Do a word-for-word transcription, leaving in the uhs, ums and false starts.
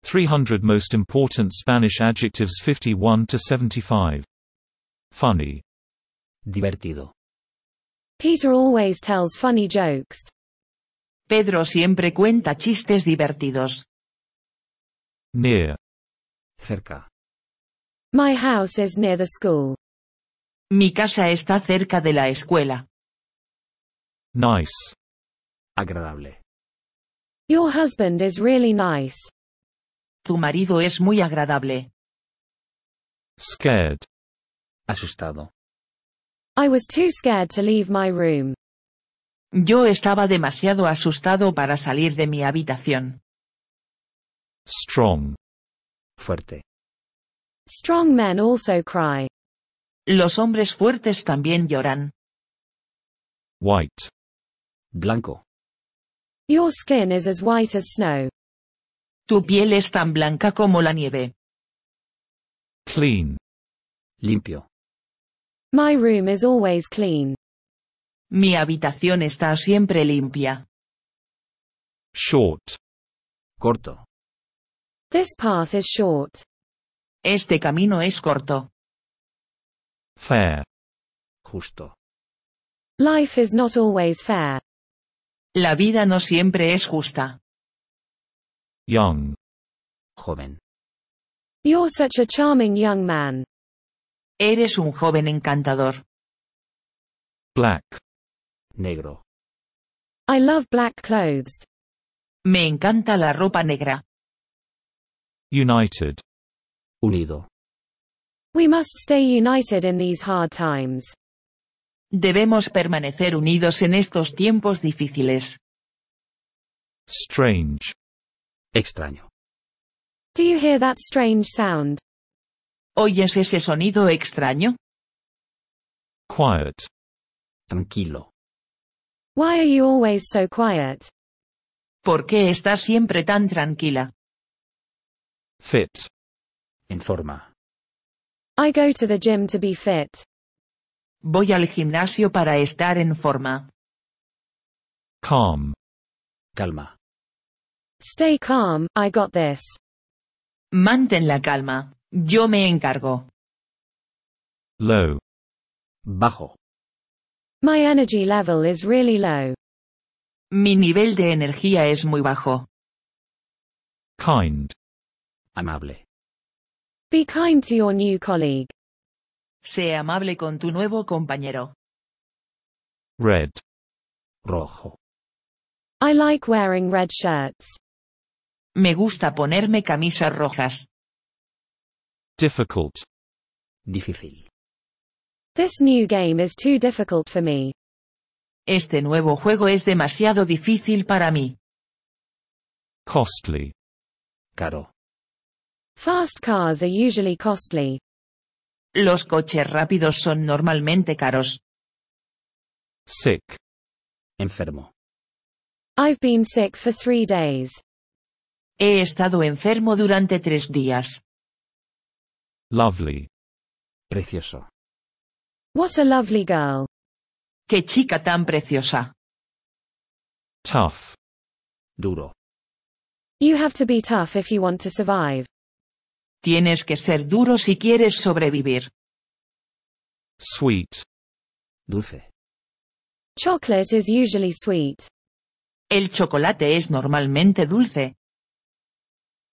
three hundred Most Important Spanish Adjectives fifty-one to seventy-five. Funny. Divertido. Peter always tells funny jokes. Pedro siempre cuenta chistes divertidos. Near. Cerca. My house is near the school. Mi casa está cerca de la escuela. Nice. Agradable. Your husband is really nice. Tu marido es muy agradable. Scared. Asustado. I was too scared to leave my room. Yo estaba demasiado asustado para salir de mi habitación. Strong. Fuerte. Strong men also cry. Los hombres fuertes también lloran. White. Blanco. Your skin is as white as snow. Tu piel es tan blanca como la nieve. Clean. Limpio. My room is always clean. Mi habitación está siempre limpia. Short. Corto. This path is short. Este camino es corto. Fair. Justo. Life is not always fair. La vida no siempre es justa. Young. Joven. You're such a charming young man. Eres un joven encantador. Black. Negro. I love black clothes. Me encanta la ropa negra. United. Unido. We must stay united in these hard times. Debemos permanecer unidos en estos tiempos difíciles. Strange. Extraño. Do you hear that strange sound? ¿Oyes ese sonido extraño? Quiet. Tranquilo. Why are you always so quiet? ¿Por qué estás siempre tan tranquila? Fit. En forma. I go to the gym to be fit. Voy al gimnasio para estar en forma. Calm. Calma. Stay calm, I got this. Mantén la calma. Yo me encargo. Low. Bajo. My energy level is really low. Mi nivel de energía es muy bajo. Kind. Amable. Be kind to your new colleague. Sé amable con tu nuevo compañero. Red. Rojo. I like wearing red shirts. Me gusta ponerme camisas rojas. Difficult. Difícil. This new game is too difficult for me. Este nuevo juego es demasiado difícil para mí. Costly. Caro. Fast cars are usually costly. Los coches rápidos son normalmente caros. Sick. Enfermo. I've been sick for three days. He estado enfermo durante tres días. Lovely. Precioso. What a lovely girl. ¡Qué chica tan preciosa! Tough. Duro. You have to be tough if you want to survive. Tienes que ser duro si quieres sobrevivir. Sweet. Dulce. Chocolate is usually sweet. El chocolate es normalmente dulce.